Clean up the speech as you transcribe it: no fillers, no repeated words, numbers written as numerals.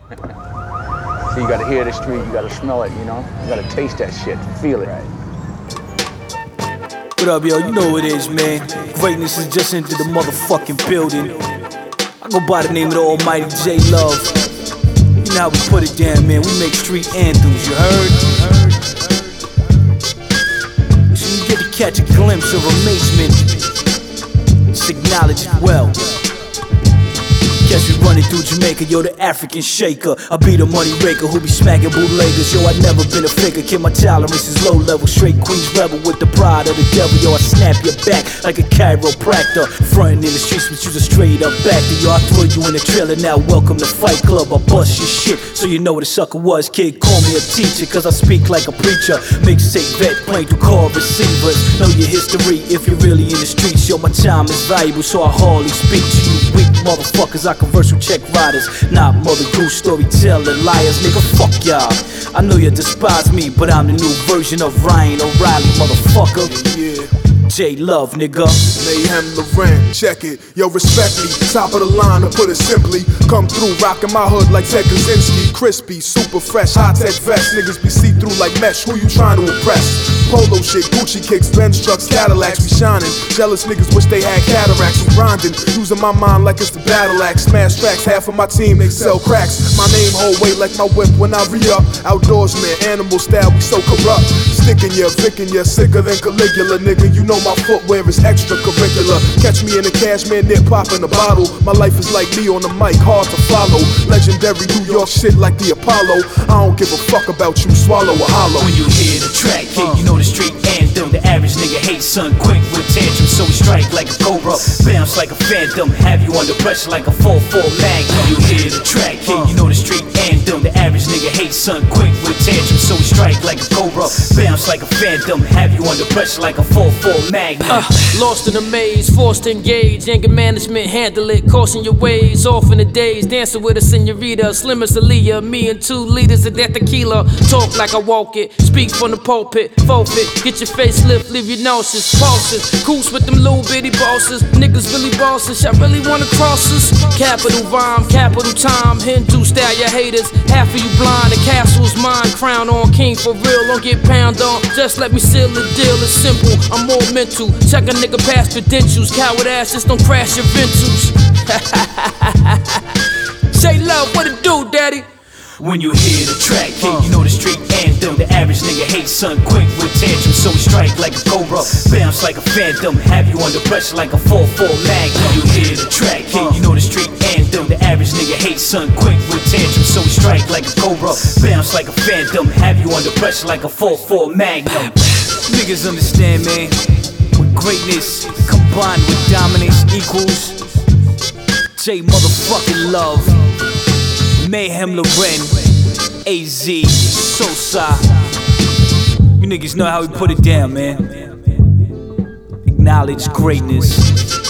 So you gotta hear the street, you gotta smell it, you know? You gotta taste that shit, feel it. What up, yo? You know what it is, man. Greatness is just into the motherfucking building. I go by the name of the almighty J Love. You know how we put it down, man. We make street anthems, you heard? So you get to catch a glimpse of amazement. Just acknowledge it well. Guess we running through Jamaica, yo, the African shaker. I be the money raker who be smacking bootleggers. Yo, I never been a faker, kid, my tolerance is low level. Straight Queens rebel with the pride of the devil. Yo, I snap your back like a chiropractor. Frontin' in the streets, but you's a straight up actor. Yo, I throw you in the trailer, now welcome to Fight Club. I bust your shit, so you know what a sucker was. Kid, call me a teacher, cause I speak like a preacher. Mixtape vet, playing through call receivers. Know your history if you're really in the streets. Yo, my time is valuable, so I hardly speak to you weak motherfuckers. I converse with check riders, not Mother Goose storytelling liars. Nigga, fuck y'all. I know you despise me, but I'm the new version of Ryan O'Reilly, motherfucker. Yeah. J Love, nigga. Mayhem Laurent, check it. Yo, respect me. Top of the line, to put it simply. Come through, rockin' my hood like Ted Kaczynski. Crispy, super fresh, high-tech vest. Niggas be see-through like mesh. Who you trying to impress? Polo shit, Gucci kicks, Benz trucks, Cadillacs, we shining. Jealous niggas wish they had cataracts. I'm grinding, using my mind like it's the battle axe. Smash tracks, half of my team, they sell cracks. My name hold weight like my whip when I re-up. Outdoorsman, animal style, we so corrupt. Sticking ya, vicking ya, sicker than Caligula. Nigga, you know my footwear is extracurricular. Catch me in a cashmere knit, popping a bottle. My life is like me on the mic, hard to follow. Legendary New York shit like the Apollo. I don't give a fuck about you, swallow or hollow. When you hear the track hit, you know the street anthem. The average nigga hates son, quick with tantrum. So we strike like a cobra, bounce like a phantom. Have you under pressure like a 4-4 magnum. You hear the track hit, you know the street anthem. The average nigga hates son, quick with tantrum. So we strike like a cobra, bounce like a phantom. Have you under pressure like a 4-4 magnum. Lost in a maze, forced to engage. Anger management, handle it, caution your ways. Off in the days, dancing with a senorita. Slim as Aaliyah, me and 2 liters of that tequila. Talk like I walk it, speak from the pulpit. Forfeit, get your face lift, leave your nauseous. Pulses, coots with them little bitty bosses. Niggas really bosses, y'all really wanna cross us? Capital rhyme, capital time. Hindu style, your haters. Half of you blind, the castle's mine. Crown on king for real, don't get pound on. Just let me seal the deal, it's simple. I'm more mental. Check a nigga past credentials. Coward ass, just don't crash your rentals. Say love, what it do, daddy? When you hear the track hit, you know the street anthem. The average nigga hates son, quick with tantrum. So we strike like a cobra, bounce like a phantom. Have you under pressure like a 4-4 magnum. You hear the track hit, you know the street anthem. The average nigga hates son, quick with tantrum. So we strike like a cobra, bounce like a phantom. Have you under pressure like a 4-4 magnum. Niggas understand, man. With greatness combined with dominance equals J motherfucking Love. Mayhem Laurent, AZ, Sosa. You niggas know how we put it down, man. Acknowledge greatness.